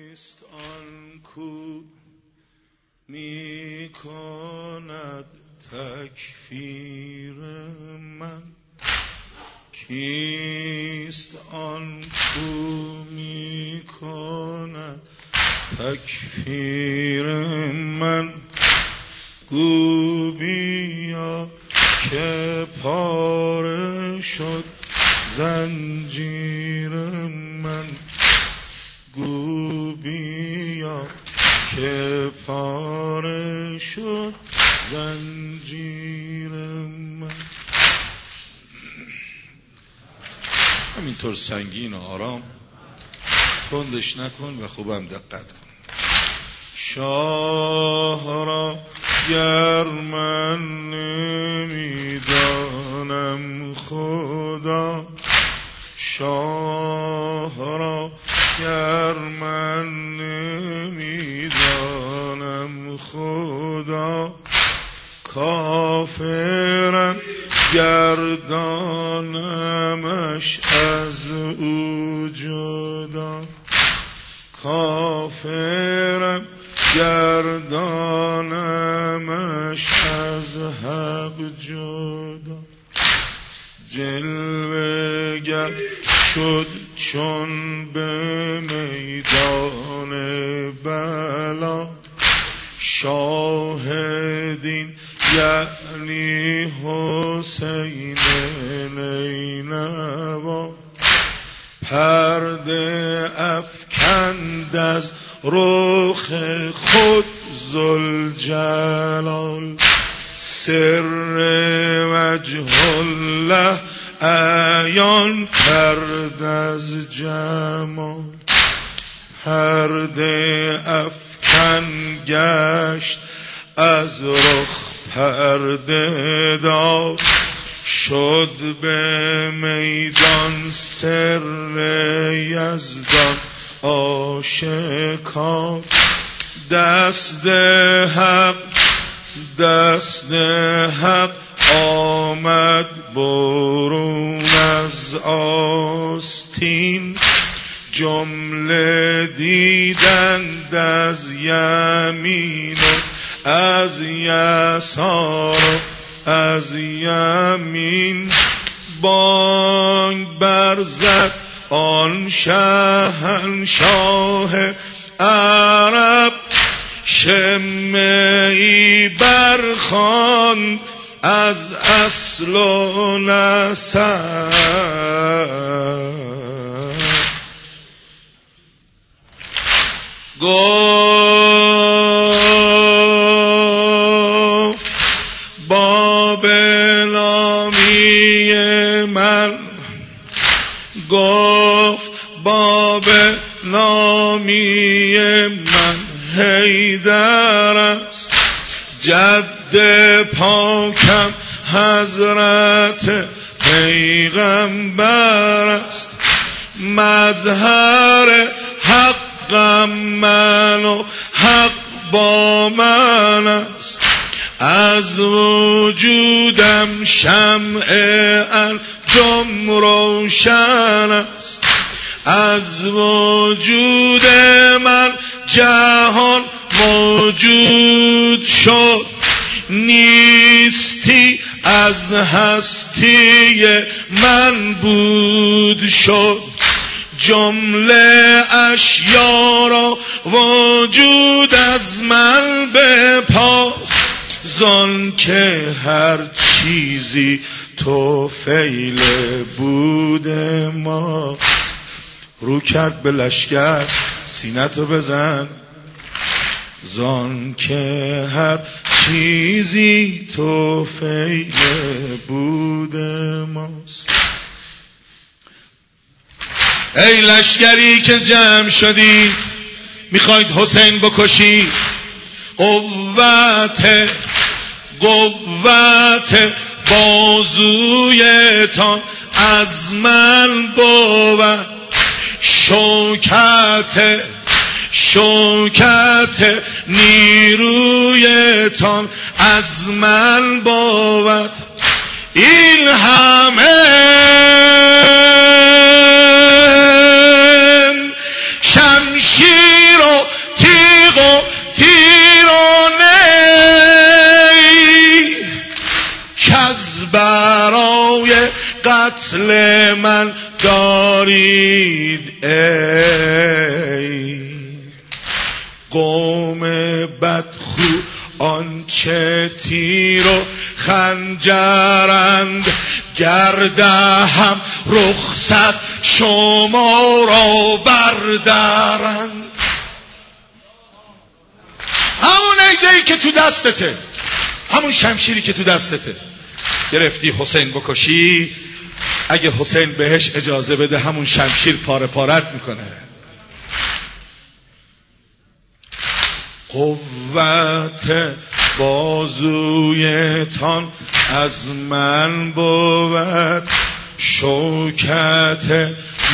کیست آن کو می کند تکفیر من؟ کیست آن کو می کند تکفیر من؟ گو بیا که پاره شد زنجیر من. گو بیا که پاره شد زنجیر من. همینطور سنگین و آرام، تندش نکن و خوبم دقت کن. شاه را گر من نمیدانم خدا، شاه را گر من نمیدانم خدا، کافرم گردانمش از او جدا. کافرم گردانمش از حق جدا. جلوه گر شد چون به میدان بلا، شاهدین یعنی حسین نینوا، پرده افکند از رخ خود ذوالجلال، سر وجه الله عیان کرد از جمال. پرده افکن گشت از رخ پرده دار، شد به میدان سر یزدان آشکار. دست حق آمد برون از آستین، جمله دیدند از یمین و از یسار و از یمین. بانگ برزد آن شهنشاه عرب، شمعی برخواند از اصل و نسب. گفت بابلامی من، گفت بابلامی من حیدر است، جد پاکم حضرت پیغمبر است. مظهر حقم من و حق با من است، از وجودم شمع انجم روشن است. از وجود من جهان موجود شد، نیستی از هستی من بود شد. جمله اشیا را وجود از من بپاس، زان که هر چیزی طفیل بود ماست. رو کرد به لشکر سینه‌تو بزن، زان که هر چیزی طفیل بود ماست. ای لشکری که جمع شدی میخواید حسین بکشی، قوت بازویتان از من بود، شوکت نیرویتان از من بود. این همه شمشیر و قتل من دارید ای قوم بدخو آنچه تیر و خنجرند گرده هم رخصت شما را بردارند. همون نیزه‌ای که تو دستته، همون شمشیری که تو دستته گرفتی حسین بکشی، اگه حسین بهش اجازه بده همون شمشیر پاره پارت میکنه. قوت بازویتان از من بود، شوکت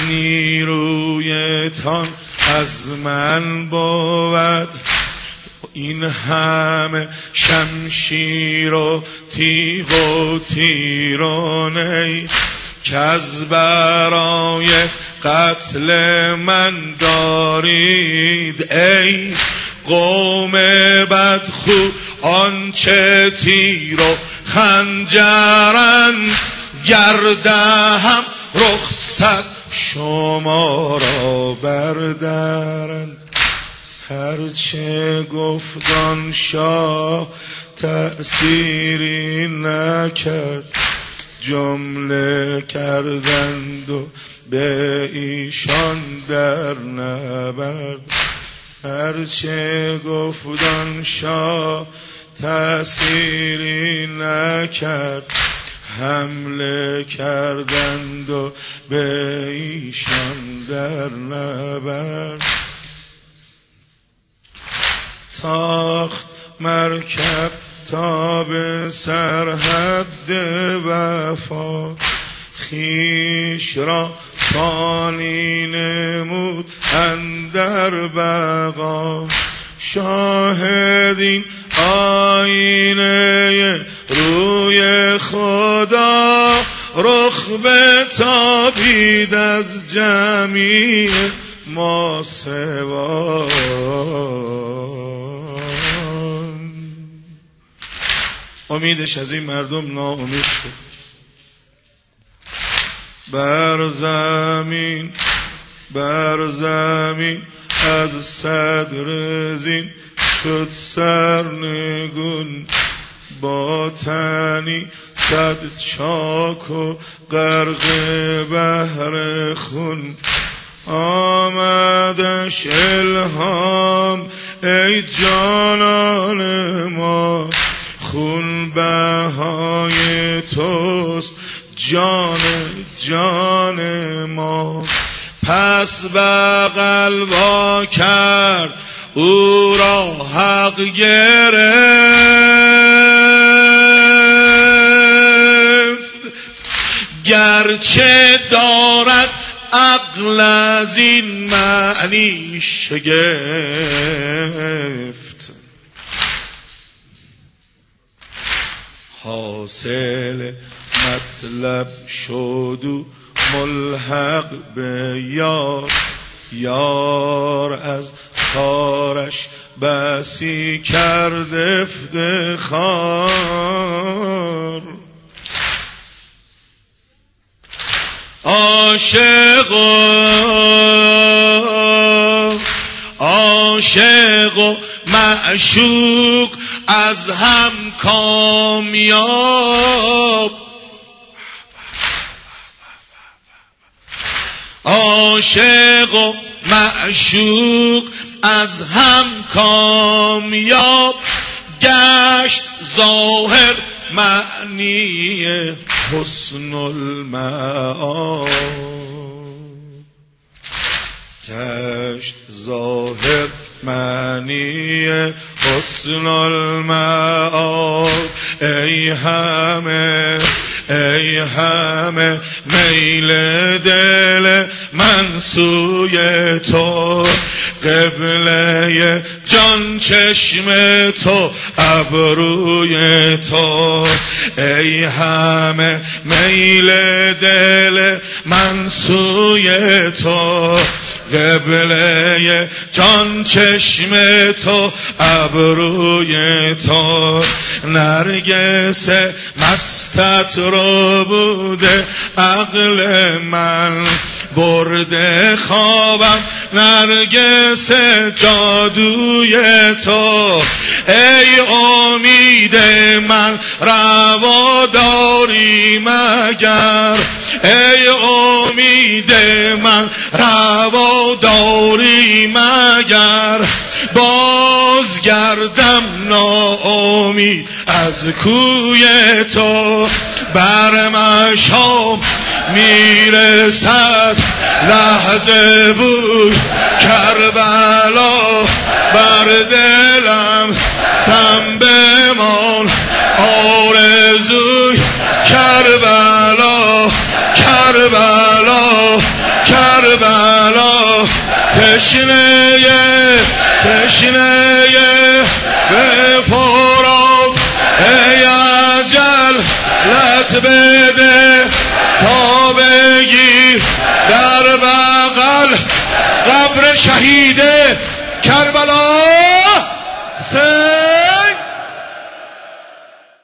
نیرویتان از من بود. این همه شمشیر و تیغ و تیرانه که از برای قتل من دارید ای قوم بدخو آنچه تیر و خنجرند گرده هم رخصت شما را بردارند. هرچه گفتان شاه تأثیری نکرد، جمله کردند و به ایشان در نبرد. هرچه گفتان شاه تأثیری نکرد، حمله کردند و به ایشان در نبرد. تاخت مرکب تا به سرحد وفا، خیش را فانی نمود اندر بقا. شاهدین آینه روی خدا، رخ بتابید از جمیع ما سوا. امیدش از این مردم ناامید شد. بر زمین از صدر زین شد سرنگون، با تنی صد چاک و غرق بحر خون. آمدش الهام ای جانان ما، خون بهای توست جان ما. پس بغل وا کرد او را حق گرفت، گرچه دارد عقل از این معنی شگفت. حاصل مطلب شد و ملحق به یار، یار از کارش بسی کرد افتخار. عاشق و معشوق از هم کامیاب، عاشق و معشوق از هم کامیاب. گشت ظاهر معنی حسن المآب، گشت ظاهر معنی حسن المآب. ای همه میل دل من سوی تو، قبله جان چشم تو ابروی تو. ای همه میل دل من سوی تو، قبله جان چشم تو ابروی تو نرگس مستت رو بوده عقل من برده خوابم نرگس جادوی تو ای امید من روا داری مگر ای امید من روا داری مگر بازگردم ناامید از کوی تو بر مشام میرسد لحظه بود کربلا بر دلم سم بمان آرزوی کربلا کربلا کربلا تشنه به فرات ای اجل لط بده تا بگیر در بغل قبر شهید